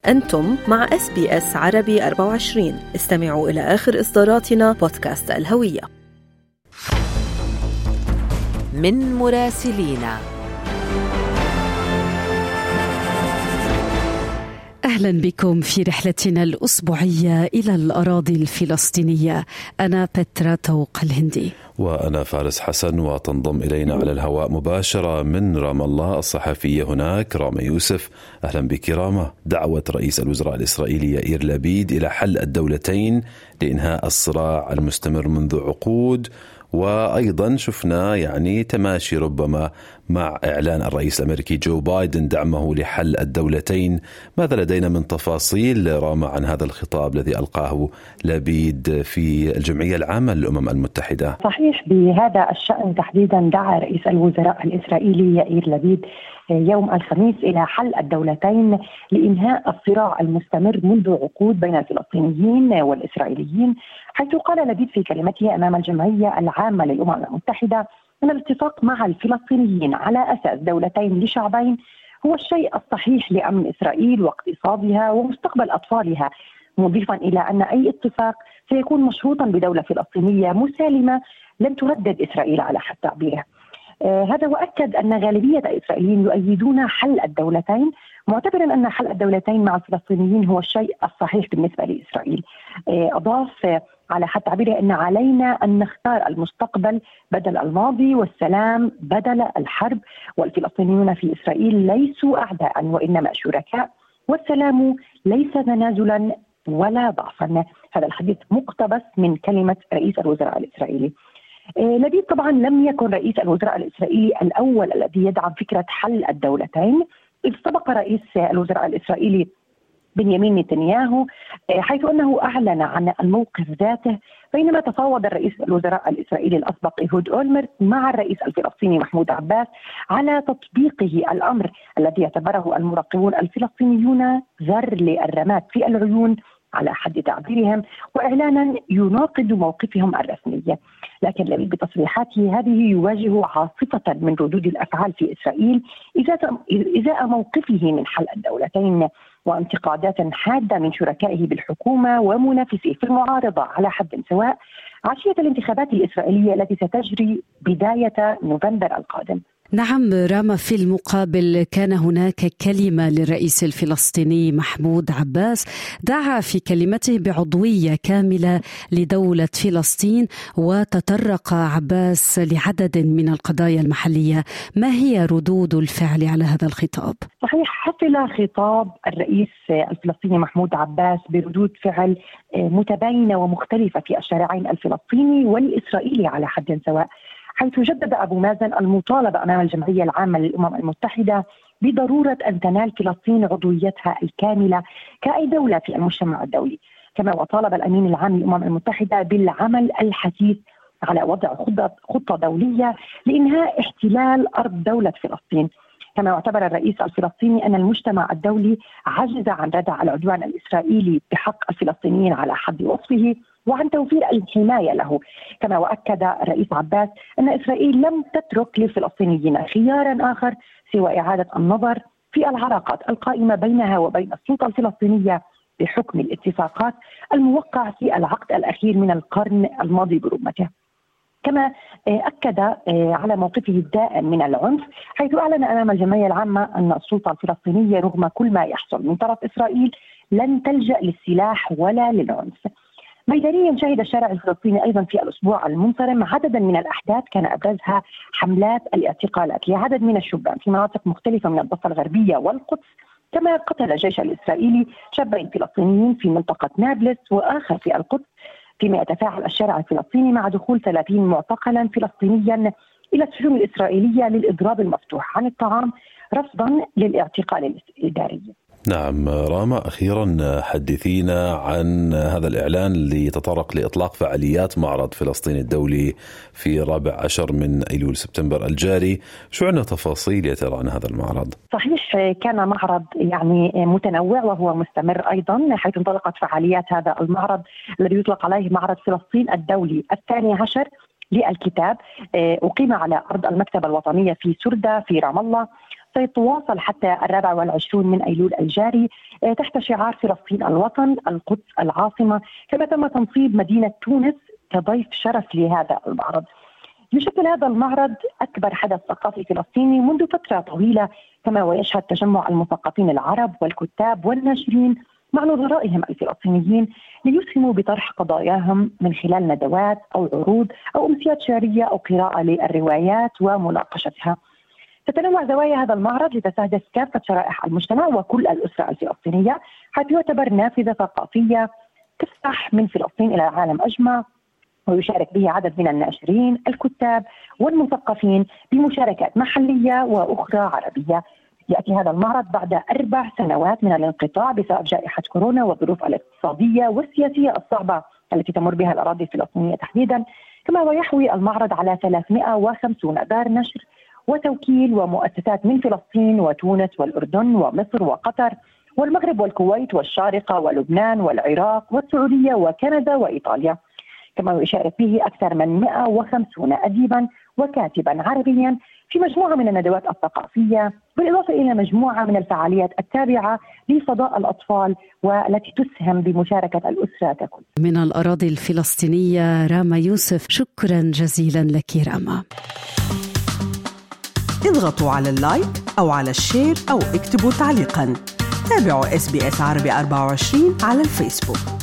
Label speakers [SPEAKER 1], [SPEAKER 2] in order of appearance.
[SPEAKER 1] أنتم مع SBS عربي 24. استمعوا إلى آخر إصداراتنا بودكاست الهوية.
[SPEAKER 2] من مراسلينا.
[SPEAKER 3] أهلا بكم في رحلتنا الأسبوعية إلى الأراضي الفلسطينية. أنا بترا توق الهندي
[SPEAKER 4] وأنا فارس حسن، وتنضم إلينا على الهواء مباشرة من رام الله الصحفية هناك راما يوسف. أهلا بك راما. دعوة رئيس الوزراء الإسرائيلي يائير لبيد إلى حل الدولتين لإنهاء الصراع المستمر منذ عقود، وأيضا شفنا تماشي ربما مع إعلان الرئيس الأمريكي جو بايدن دعمه لحل الدولتين. ماذا لدينا من تفاصيل راما عن هذا الخطاب الذي ألقاه لبيد في الجمعية العامة للأمم المتحدة؟
[SPEAKER 5] صحيح، بهذا الشأن تحديدا دعا رئيس الوزراء الإسرائيلي يائير لبيد يوم الخميس إلى حل الدولتين لإنهاء الصراع المستمر منذ عقود بين الفلسطينيين والإسرائيليين، حيث قال لبيد في كلمته أمام الجمعية العامة للأمم المتحدة أن الاتفاق مع الفلسطينيين على أساس دولتين لشعبين هو الشيء الصحيح لأمن إسرائيل واقتصادها ومستقبل أطفالها، مضيفا إلى أن أي اتفاق سيكون مشروطا بدولة فلسطينية مسالمة لن تهدد إسرائيل على حد تعبيره. هذا وأكد أن غالبية الإسرائيليين يؤيدون حل الدولتين، معتبرا أن حل الدولتين مع الفلسطينيين هو الشيء الصحيح بالنسبة لإسرائيل. أضاف على حد تعبيره أن علينا أن نختار المستقبل بدل الماضي والسلام بدل الحرب، والفلسطينيون في إسرائيل ليسوا أعداء وإنما شركاء، والسلام ليس تنازلا ولا ضعفا. هذا الحديث مقتبس من كلمة رئيس الوزراء الإسرائيلي. لبيد طبعا لم يكن رئيس الوزراء الإسرائيلي الأول الذي يدعم فكرة حل الدولتين، إذ سبق رئيس الوزراء الإسرائيلي بنيامين نتنياهو حيث أنه أعلن عن الموقف ذاته، بينما تفاوض الرئيس الوزراء الإسرائيلي الأسبق إيهود أولمرت مع الرئيس الفلسطيني محمود عباس على تطبيقه الأمر الذي يعتبره المراقبون الفلسطينيون ذر للرماد في العيون على حد تعبيرهم، وإعلانا يناقض موقفهم الرسمي. لكن لبيد بتصريحاته هذه يواجه عاصفة من ردود الأفعال في إسرائيل إزاء موقفه من حل الدولتين، وانتقادات حادة من شركائه بالحكومة ومنافسيه في المعارضة على حد سواء عشية الانتخابات الإسرائيلية التي ستجري بداية نوفمبر القادم.
[SPEAKER 3] نعم راما، في المقابل كان هناك كلمة للرئيس الفلسطيني محمود عباس، دعا في كلمته بعضوية كاملة لدولة فلسطين، وتطرق عباس لعدد من القضايا المحلية. ما هي ردود الفعل على هذا الخطاب؟
[SPEAKER 5] صحيح، حفل خطاب الرئيس الفلسطيني محمود عباس بردود فعل متباينة ومختلفة في الشارعين الفلسطيني والإسرائيلي على حد سواء، حيث جدد أبو مازن المطالبة أمام الجمعية العامة للأمم المتحدة بضرورة أن تنال فلسطين عضويتها الكاملة كأي دولة في المجتمع الدولي، كما وطالب الأمين العام للأمم المتحدة بالعمل الحثيث على وضع خطة دولية لإنهاء احتلال أرض دولة فلسطين. كما اعتبر الرئيس الفلسطيني أن المجتمع الدولي عجز عن ردع العدوان الإسرائيلي بحق الفلسطينيين على حد وصفه وعن توفير الحماية له. كما وأكد الرئيس عباس أن إسرائيل لم تترك للفلسطينيين خيارا آخر سوى إعادة النظر في العلاقات القائمة بينها وبين السلطة الفلسطينية بحكم الاتفاقات الموقع في العقد الأخير من القرن الماضي برمته. كما أكد على موقفه الدائم من العنف، حيث أعلن أمام الجمعية العامة أن السلطة الفلسطينية رغم كل ما يحصل من طرف إسرائيل لن تلجأ للسلاح ولا للعنف. ميدانيا شهد الشارع الفلسطيني أيضا في الأسبوع المنصرم عددا من الأحداث كان أبرزها حملات الاعتقالات لعدد من الشبان في مناطق مختلفة من الضفة الغربية والقدس. كما قتل الجيش الإسرائيلي شابين فلسطينيين في منطقة نابلس وآخر في القدس، فيما يتفاعل الشارع الفلسطيني مع دخول 30 معتقلا فلسطينيا إلى السجون الإسرائيلية للإضراب المفتوح عن الطعام رفضا للاعتقال الإداري.
[SPEAKER 4] نعم راما، أخيرا حدثينا عن هذا الإعلان اللي يتطرق لإطلاق فعاليات معرض فلسطين الدولي في 14 من أيلول سبتمبر الجاري. شو عندنا تفاصيل يا ترى عن هذا المعرض؟
[SPEAKER 5] صحيح، كان معرض متنوع وهو مستمر أيضا، حيث انطلقت فعاليات هذا المعرض الذي يطلق عليه معرض فلسطين الدولي 12 للكتاب، أقيم على أرض المكتبة الوطنية في سردة في رام الله، سيتواصل حتى 24 من أيلول الجاري تحت شعار فلسطين الوطن، القدس العاصمة، كما تم تنصيب مدينة تونس كضيف شرف لهذا المعرض. يشكل هذا المعرض أكبر حدث ثقافي فلسطيني منذ فترة طويلة، كما ويشهد تجمع المثقفين العرب والكتاب والناشرين مع نظرائهم الفلسطينيين ليسهموا بطرح قضاياهم من خلال ندوات أو عروض أو أمسيات شعرية أو قراءة للروايات ومناقشتها. تتنوع زوايا هذا المعرض لتستهدف كافة شرائح المجتمع وكل الأسرة الفلسطينية، حيث يعتبر نافذة ثقافية تفتح من فلسطين إلى العالم أجمع، ويشارك به عدد من الناشرين، الكتاب والمثقفين بمشاركات محلية وأخرى عربية. يأتي هذا المعرض بعد 4 سنوات من الانقطاع بسبب جائحة كورونا والظروف الاقتصادية والسياسية الصعبة التي تمر بها الأراضي الفلسطينية تحديدا، كما ويحوي المعرض على 350 دار نشر وتوكيل ومؤسسات من فلسطين وتونس والأردن ومصر وقطر والمغرب والكويت والشارقة ولبنان والعراق والسعودية وكندا وإيطاليا. كما يشارك به أكثر من 150 أديبا وكاتبا عربيا في مجموعة من الندوات الثقافية، بالإضافة إلى مجموعة من الفعاليات التابعة لفضاء الأطفال والتي تسهم بمشاركة الأسرة ككل.
[SPEAKER 3] من الأراضي الفلسطينية راما يوسف، شكرا جزيلا لك راما.
[SPEAKER 2] اضغطوا على اللايك أو على الشير أو اكتبوا تعليقا. تابعوا SBS عربي 24 على الفيسبوك.